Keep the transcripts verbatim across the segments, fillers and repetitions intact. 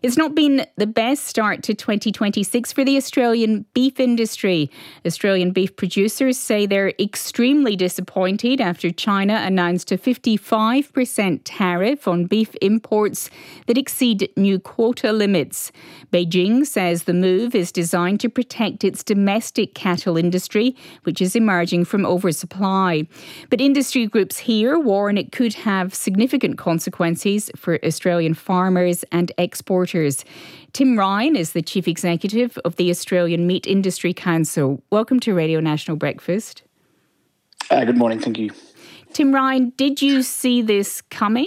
It's not been the best start to twenty twenty-six for the Australian beef industry. Australian beef producers say they're extremely disappointed after China announced a fifty-five percent tariff on beef imports that exceed new quota limits. Beijing says the move is designed to protect its domestic cattle industry, which is emerging from oversupply. But industry groups here warn it could have significant consequences for Australian farmers and exporters. Tim Ryan is the Chief Executive of the Australian Meat Industry Council. Welcome to Radio National Breakfast. Uh, good morning, thank you. Tim Ryan, did you see this coming?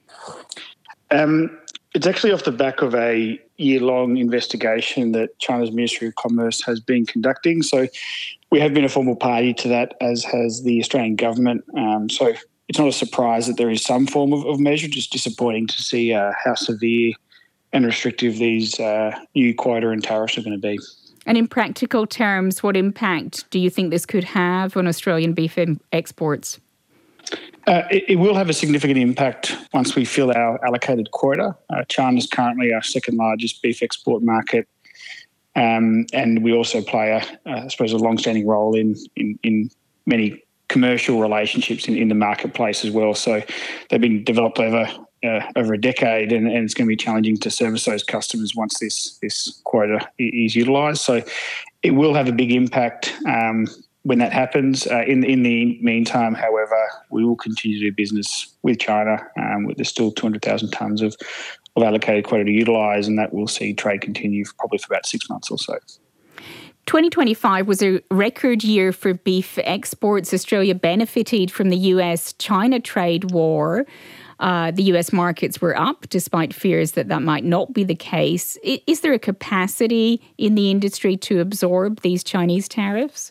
Um, it's actually off the back of a year-long investigation that China's Ministry of Commerce has been conducting. So we have been a formal party to that, as has the Australian government. Um, so it's not a surprise that there is some form of, of measure, just disappointing to see uh, how severe and restrictive these uh, new quota and tariffs are going to be. And in practical terms, what impact do you think this could have on Australian beef exports? Uh, it, it will have a significant impact once we fill our allocated quota. Uh, China is currently our second largest beef export market, um, and we also play, a, a, I suppose, a long-standing role in, in, in many commercial relationships in, in the marketplace as well. So they've been developed over Uh, over a decade, and, and it's going to be challenging to service those customers once this this quota is utilised. So it will have a big impact um, when that happens. Uh, in in the meantime, however, we will continue to do business with China. Um, there's still two hundred thousand tonnes of, of allocated quota to utilise, and that will see trade continue for probably for about six months or so. twenty twenty-five was a record year for beef exports. Australia benefited from the U S China trade war. Uh, the U S markets were up despite fears that that might not be the case. Is, is there a capacity in the industry to absorb these Chinese tariffs?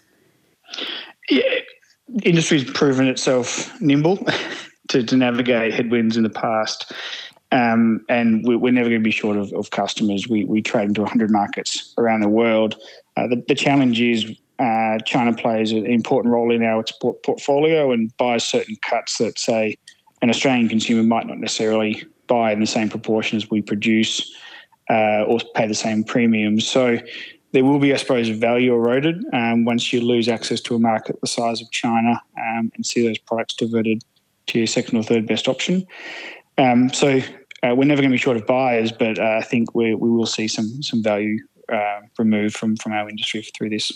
Yeah, the industry's proven itself nimble to, to navigate headwinds in the past, um, and we're, we're never going to be short of, of customers. We, we trade into one hundred markets around the world. Uh, the, the challenge is uh, China plays an important role in our export portfolio and buys certain cuts that, say, an Australian consumer might not necessarily buy in the same proportion as we produce uh, or pay the same premiums. So there will be, I suppose, value eroded um, once you lose access to a market the size of China um, and see those products diverted to your second or third best option. Um, so uh, we're never going to be short of buyers, but uh, I think we we will see some some value uh, removed from, from our industry through this.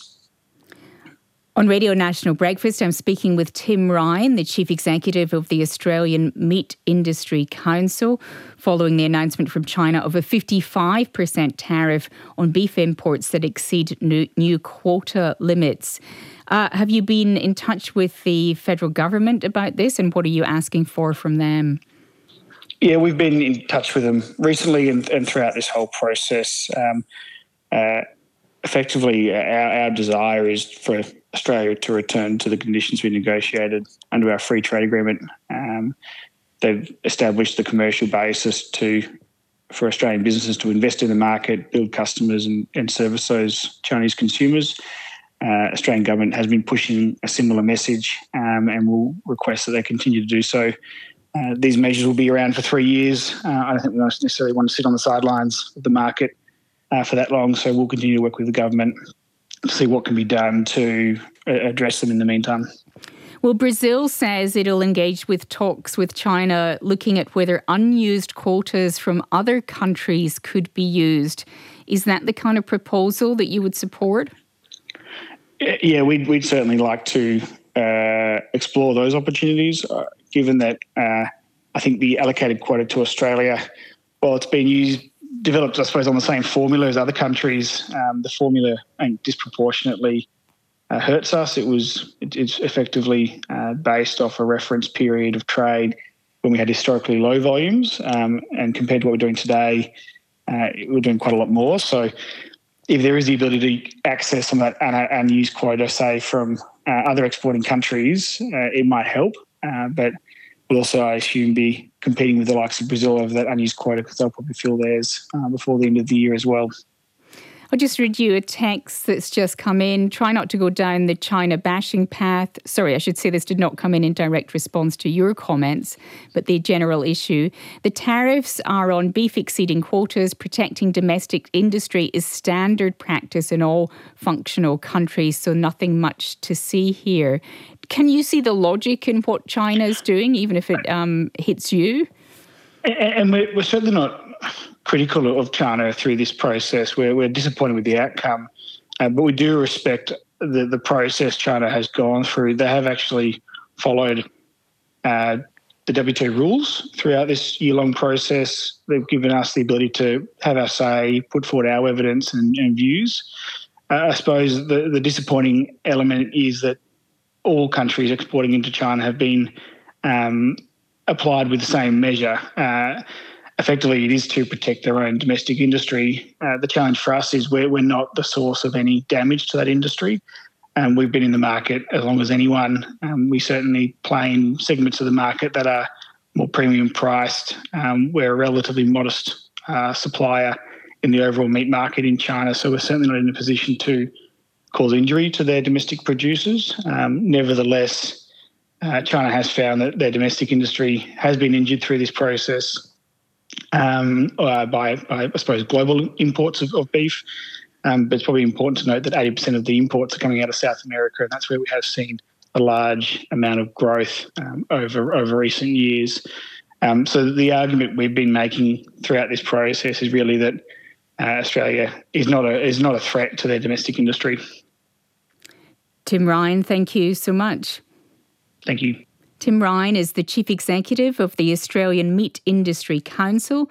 On Radio National Breakfast, I'm speaking with Tim Ryan, the Chief Executive of the Australian Meat Industry Council, following the announcement from China of a fifty-five percent tariff on beef imports that exceed new, new quota limits. Uh, have you been in touch with the federal government about this, and what are you asking for from them? Yeah, we've been in touch with them recently and, and throughout this whole process. Um, uh, effectively, our, our desire is for Australia to return to the conditions we negotiated under our free trade agreement. Um, they've established the commercial basis to for Australian businesses to invest in the market, build customers and, and service those Chinese consumers. Uh, Australian government has been pushing a similar message um, and will request that they continue to do so. Uh, these measures will be around for three years. Uh, I don't think we necessarily want to sit on the sidelines of the market uh, for that long, so we'll continue to work with the government to see what can be done to uh, address them in the meantime. Well, Brazil says it'll engage with talks with China looking at whether unused quotas from other countries could be used. Is that the kind of proposal that you would support? Yeah, we'd, we'd certainly like to uh, explore those opportunities, uh, given that uh, I think the allocated quota to Australia, while it's been used, developed, I suppose, on the same formula as other countries, um, the formula and disproportionately uh, hurts us. It was it, it's effectively uh, based off a reference period of trade when we had historically low volumes, um, and compared to what we're doing today, uh, we're doing quite a lot more. So if there is the ability to access some of that un- unused quota, say, from uh, other exporting countries, uh, it might help. Uh, but we'll also, I assume, be competing with the likes of Brazil over that unused quota because they'll probably fill theirs uh, before the end of the year as well. I'll just read you a text that's just come in. Try not to go down the China bashing path. Sorry, I should say this did not come in in direct response to your comments, but the general issue. The tariffs are on beef exceeding quotas. Protecting domestic industry is standard practice in all functional countries, so nothing much to see here. Can you see the logic in what China is doing, even if it um, hits you? And we're, we're certainly not critical of China through this process. We're, we're disappointed with the outcome, uh, but we do respect the, the process China has gone through. They have actually followed uh, the W T O rules throughout this year-long process. They've given us the ability to have our say, put forward our evidence and, and views. Uh, I suppose the, the disappointing element is that all countries exporting into China have been um, applied with the same measure. Uh, effectively, it is to protect their own domestic industry. Uh, the challenge for us is we're, we're not the source of any damage to that industry. Um, we've been in the market as long as anyone. Um, we certainly play in segments of the market that are more premium priced. Um, we're a relatively modest uh, supplier in the overall meat market in China, so we're certainly not in a position to cause injury to their domestic producers. Um, nevertheless, Uh, China has found that their domestic industry has been injured through this process um, uh, by, by, I suppose, global imports of, of beef. Um, but it's probably important to note that eighty percent of the imports are coming out of South America, and that's where we have seen a large amount of growth um, over, over recent years. Um, so the argument we've been making throughout this process is really that uh, Australia is not a is not a threat to their domestic industry. Tim Ryan, thank you so much. Thank you. Tim Ryan is the Chief Executive of the Australian Meat Industry Council.